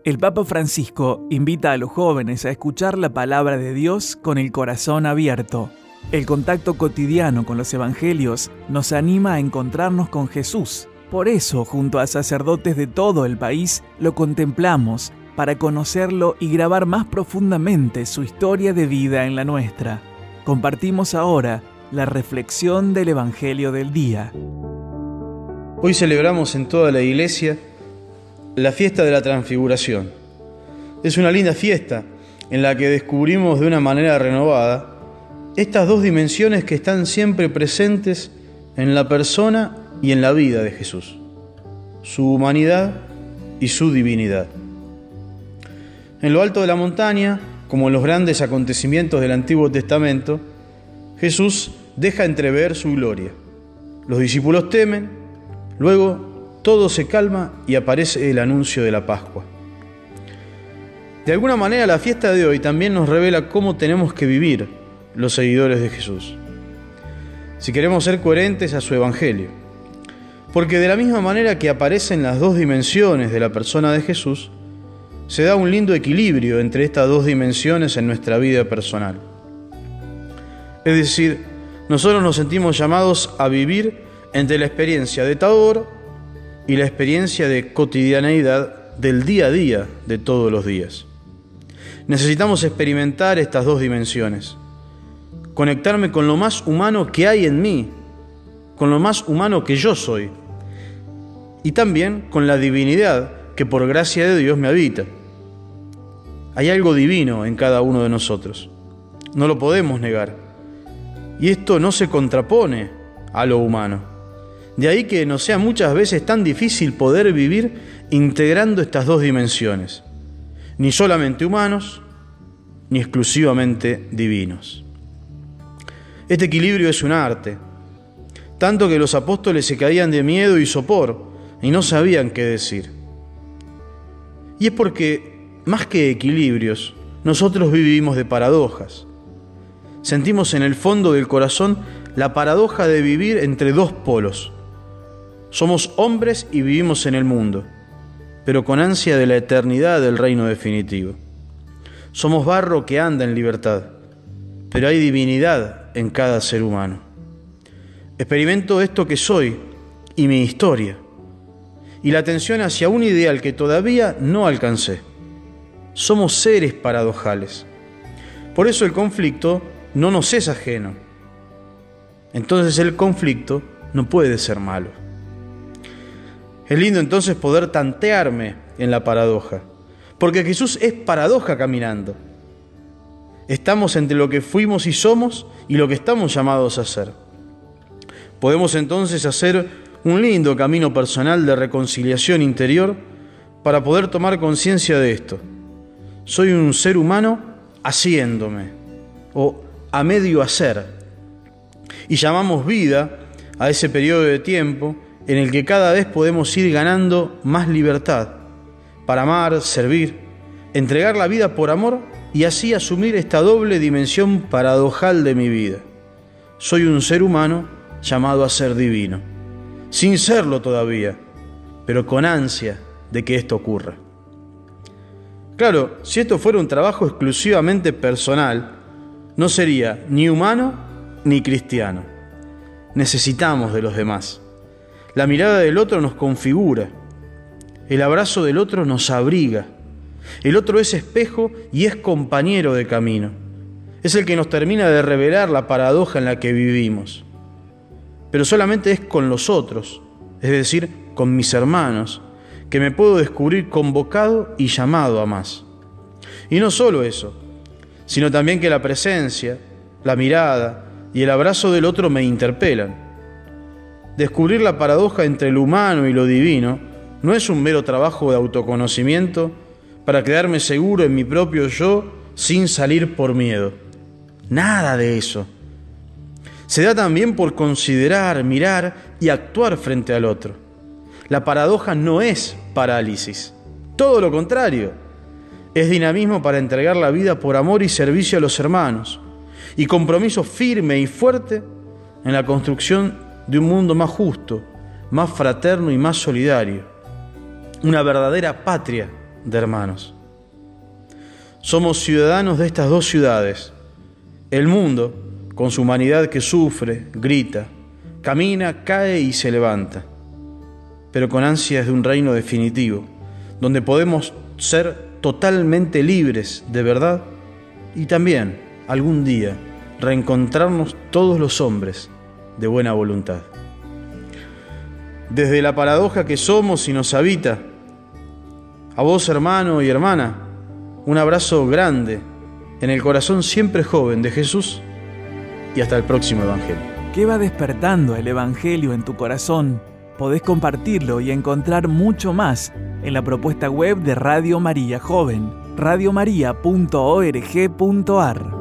El Papa Francisco invita a los jóvenes a escuchar la palabra de Dios con el corazón abierto. El contacto cotidiano con los evangelios nos anima a encontrarnos con Jesús. Por eso, junto a sacerdotes de todo el país, lo contemplamos para conocerlo y grabar más profundamente su historia de vida en la nuestra. Compartimos ahora la reflexión del Evangelio del día. Hoy celebramos en toda la Iglesia la fiesta de la Transfiguración. Es una linda fiesta en la que descubrimos de una manera renovada estas dos dimensiones que están siempre presentes en la persona y en la vida de Jesús: su humanidad y su divinidad. En lo alto de la montaña, como en los grandes acontecimientos del Antiguo Testamento, Jesús deja entrever su gloria. Los discípulos temen, luego todo se calma y aparece el anuncio de la Pascua. De alguna manera, la fiesta de hoy también nos revela cómo tenemos que vivir los seguidores de Jesús, si queremos ser coherentes a su Evangelio. Porque de la misma manera que aparecen las dos dimensiones de la persona de Jesús, se da un lindo equilibrio entre estas dos dimensiones en nuestra vida personal. Es decir, nosotros nos sentimos llamados a vivir entre la experiencia de Tabor y la experiencia de cotidianeidad del día a día de todos los días. Necesitamos experimentar estas dos dimensiones, conectarme con lo más humano que hay en mí, con lo más humano que yo soy, y también con la divinidad que por gracia de Dios me habita. Hay algo divino en cada uno de nosotros, no lo podemos negar, y esto no se contrapone a lo humano. De ahí que nos sea muchas veces tan difícil poder vivir integrando estas dos dimensiones, ni solamente humanos, ni exclusivamente divinos. Este equilibrio es un arte, tanto que los apóstoles se caían de miedo y sopor y no sabían qué decir. Y es porque, más que equilibrios, nosotros vivimos de paradojas. Sentimos en el fondo del corazón la paradoja de vivir entre dos polos. Somos hombres y vivimos en el mundo, pero con ansia de la eternidad del reino definitivo. Somos barro que anda en libertad, pero hay divinidad en cada ser humano. Experimento esto que soy y mi historia, y la tensión hacia un ideal que todavía no alcancé. Somos seres paradojales. Por eso el conflicto no nos es ajeno. Entonces el conflicto no puede ser malo. Es lindo entonces poder tantearme en la paradoja, porque Jesús es paradoja caminando. Estamos entre lo que fuimos y somos y lo que estamos llamados a ser. Podemos entonces hacer un lindo camino personal de reconciliación interior para poder tomar conciencia de esto. Soy un ser humano haciéndome, o a medio hacer, y llamamos vida a ese periodo de tiempo en el que cada vez podemos ir ganando más libertad para amar, servir, entregar la vida por amor y así asumir esta doble dimensión paradojal de mi vida. Soy un ser humano llamado a ser divino, sin serlo todavía, pero con ansia de que esto ocurra. Claro, si esto fuera un trabajo exclusivamente personal, no sería ni humano ni cristiano. Necesitamos de los demás. La mirada del otro nos configura, el abrazo del otro nos abriga, el otro es espejo y es compañero de camino, es el que nos termina de revelar la paradoja en la que vivimos. Pero solamente es con los otros, es decir, con mis hermanos, que me puedo descubrir convocado y llamado a más. Y no solo eso, sino también que la presencia, la mirada y el abrazo del otro me interpelan. Descubrir la paradoja entre lo humano y lo divino no es un mero trabajo de autoconocimiento para quedarme seguro en mi propio yo sin salir por miedo. Nada de eso. Se da también por considerar, mirar y actuar frente al otro. La paradoja no es parálisis, todo lo contrario. Es dinamismo para entregar la vida por amor y servicio a los hermanos, y compromiso firme y fuerte en la construcción de un mundo más justo, más fraterno y más solidario. Una verdadera patria de hermanos. Somos ciudadanos de estas dos ciudades. El mundo, con su humanidad que sufre, grita, camina, cae y se levanta, pero con ansias de un reino definitivo, donde podemos ser totalmente libres de verdad y también, algún día, reencontrarnos todos los hombres de buena voluntad. Desde la paradoja que somos y nos habita, a vos, hermano y hermana, un abrazo grande en el corazón siempre joven de Jesús y hasta el próximo Evangelio. ¿Qué va despertando el Evangelio en tu corazón? Podés compartirlo y encontrar mucho más en la propuesta web de Radio María Joven, radiomaria.org.ar.